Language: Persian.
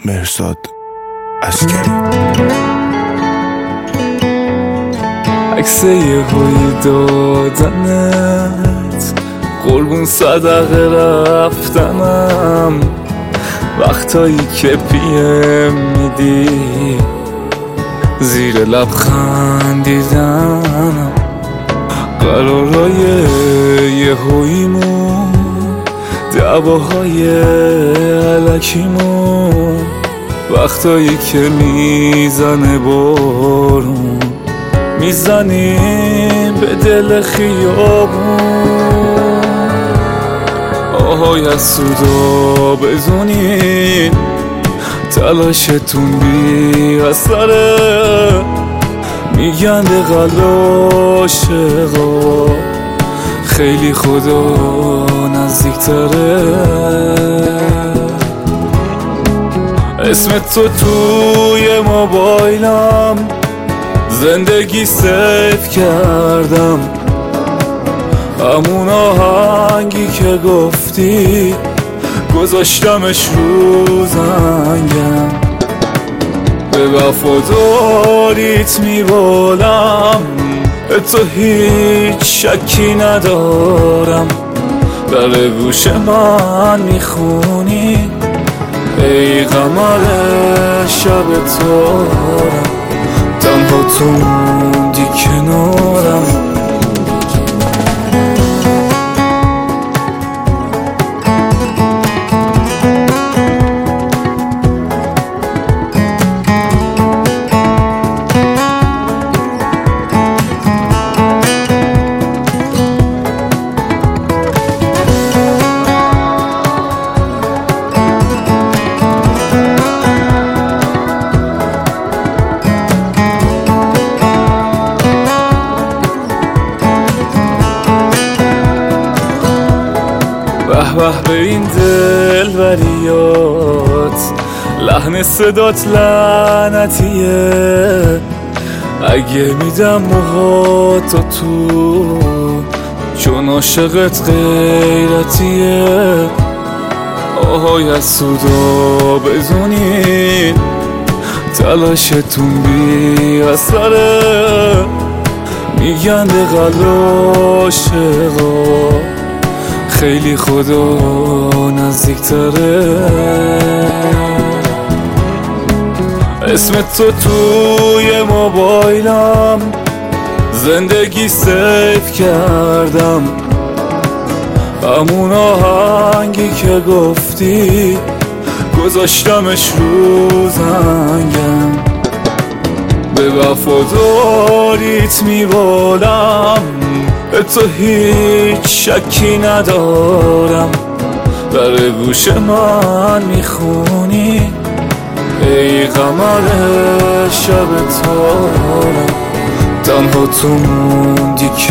مرزاد عسکری. عکس یهویی دادنت، قربون صدقه رفتنم، وقتایی که پیم میدی زیر لب خندیدنم، قرارای یهوییمون، دعواهای الکیمون، وقتایی که میزنه بارون، میزنیم به دل خیابون. آهای از سودا بدونین تلاشتون بی اثره، میگن به قلب عاشقا خیلی خدا نزدیکتره. اسم تو توی موبایلم زندگی سیف کردم، همون آهنگی که گفتی گذاشتمش رو زنگم، به وفاداریت میبالم، به تو هیچ شکی ندارم، در گوش من میخونی ای قمر شب تارم، تنها تو موندی کنارم. به به این دلبریات، لحن صدات لعنتیه، اگه میدم موهاتو تو چون عاشقت غیرتیه. آهای از سودا بدونین تلاشتون بی اثره، میگن به قلب عاشقا خیلی خدا نزدیکتره. اسم تو توی موبایلم زندگی سیف کردم، همون آهنگی که گفتی گذاشتمش رو زنگم، به وفاداریت میبالم، به تو هیچ شکی ندارم، در گوش من میخونی ای قمر شب تارم، تنها تو موندی